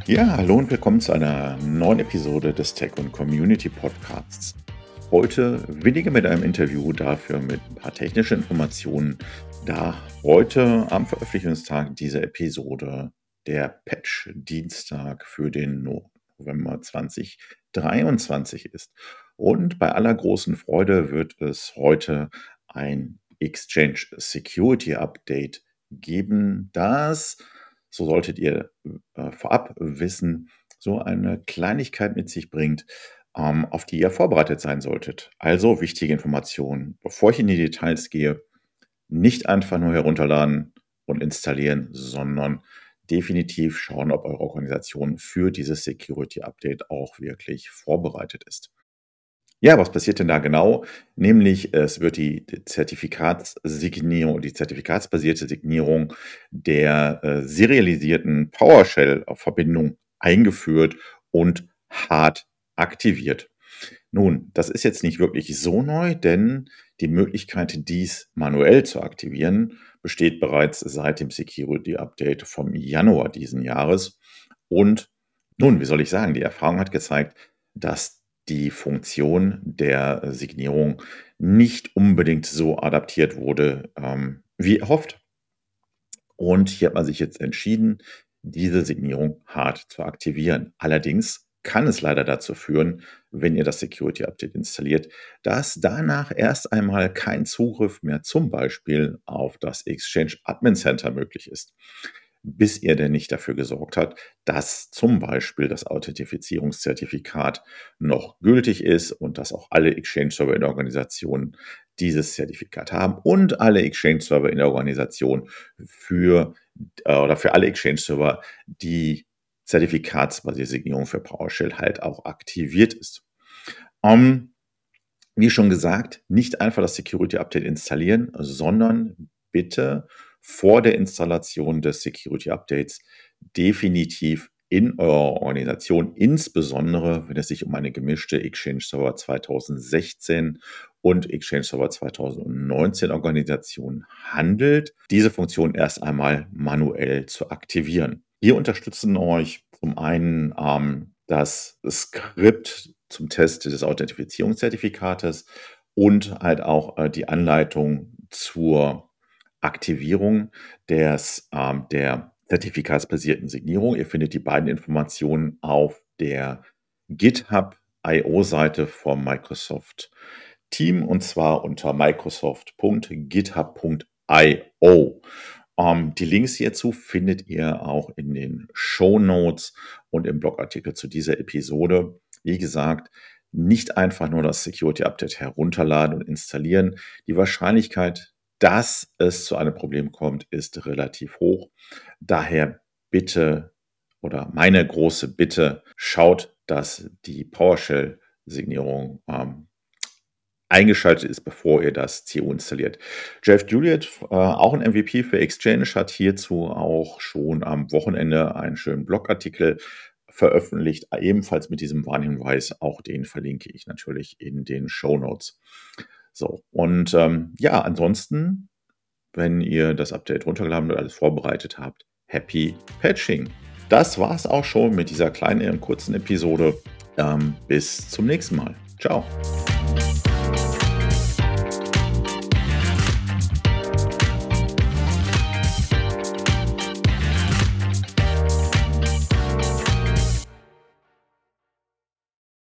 Ja, hallo und willkommen zu einer neuen Episode des Tech und Community Podcasts. Heute weniger mit einem Interview, dafür mit ein paar technischen Informationen, da heute am Veröffentlichungstag dieser Episode der Patch-Dienstag für den November 2023 ist. Und bei aller großen Freude wird es heute ein Exchange Security Update geben, das, so solltet ihr vorab wissen, so eine Kleinigkeit mit sich bringt, auf die ihr vorbereitet sein solltet. Also wichtige Informationen. Bevor ich in die Details gehe, nicht einfach nur herunterladen und installieren, sondern definitiv schauen, ob eure Organisation für dieses Security Update auch wirklich vorbereitet ist. Ja, was passiert denn da genau? Nämlich, es wird die Zertifikatssignierung, die zertifikatsbasierte Signierung der, serialisierten PowerShell-Verbindung eingeführt und hart aktiviert. Nun, das ist jetzt nicht wirklich so neu, denn die Möglichkeit, dies manuell zu aktivieren, besteht bereits seit dem Security Update vom Januar diesen Jahres. Und nun, wie soll ich sagen, die Erfahrung hat gezeigt, dass die Funktion der Signierung nicht unbedingt so adaptiert wurde, wie erhofft. Und hier hat man sich jetzt entschieden, diese Signierung hart zu aktivieren. Allerdings kann es leider dazu führen, wenn ihr das Security Update installiert, dass danach erst einmal kein Zugriff mehr zum Beispiel auf das Exchange Admin Center möglich ist, bis ihr denn nicht dafür gesorgt habt, dass zum Beispiel das Authentifizierungszertifikat noch gültig ist und dass auch alle Exchange-Server in der Organisation dieses Zertifikat haben und alle Exchange-Server in der Organisation für oder für alle Exchange-Server die zertifikatsbasierte Signierung für PowerShell halt auch aktiviert ist. Ähm, Wie schon gesagt, nicht einfach das Security Update installieren, sondern bitte vor der Installation des Security Updates definitiv in eurer Organisation, insbesondere wenn es sich um eine gemischte Exchange Server 2016 und Exchange Server 2019 Organisation handelt, diese Funktion erst einmal manuell zu aktivieren. Wir unterstützen euch zum einen das Skript zum Test des Authentifizierungszertifikates und halt auch die Anleitung zur Aktivierung der zertifikatsbasierten Signierung. Ihr findet die beiden Informationen auf der GitHub IO-Seite vom Microsoft Team und zwar unter microsoft.github.io. Die Links hierzu findet ihr auch in den Show Notes und im Blogartikel zu dieser Episode. Wie gesagt, nicht einfach nur das Security Update herunterladen und installieren. Die Wahrscheinlichkeit, dass es zu einem Problem kommt, ist relativ hoch. Daher bitte oder meine große Bitte, schaut, dass die PowerShell-Signierung eingeschaltet ist, bevor ihr das CU installiert. Jeff Juliet, auch ein MVP für Exchange, hat hierzu auch schon am Wochenende einen schönen Blogartikel veröffentlicht, ebenfalls mit diesem Warnhinweis. Auch den verlinke ich natürlich in den Shownotes. So, und ja, ansonsten, wenn ihr das Update runtergeladen und alles vorbereitet habt, happy Patching. Das war's auch schon mit dieser kleinen, kurzen Episode. Bis zum nächsten Mal. Ciao.